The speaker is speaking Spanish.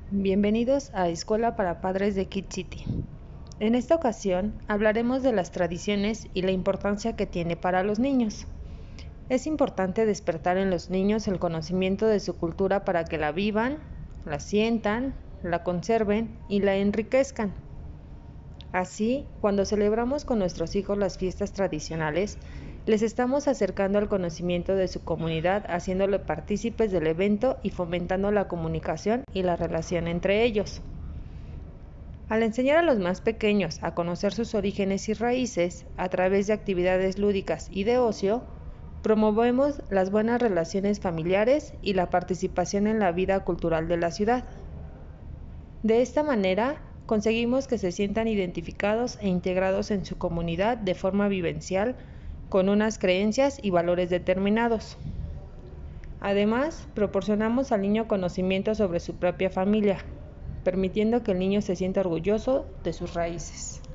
Bienvenidos a Escuela para Padres de Kid City. En esta ocasión hablaremos de las tradiciones y la importancia que tiene para los niños. Es importante despertar en los niños el conocimiento de su cultura para que la vivan, la sientan, la conserven y la enriquezcan. Así, cuando celebramos con nuestros hijos las fiestas tradicionales, les estamos acercando al conocimiento de su comunidad, haciéndole partícipes del evento y fomentando la comunicación y la relación entre ellos. Al enseñar a los más pequeños a conocer sus orígenes y raíces a través de actividades lúdicas y de ocio, promovemos las buenas relaciones familiares y la participación en la vida cultural de la ciudad. De esta manera, conseguimos que se sientan identificados e integrados en su comunidad de forma vivencial, con unas creencias y valores determinados. Además, proporcionamos al niño conocimiento sobre su propia familia, permitiendo que el niño se sienta orgulloso de sus raíces.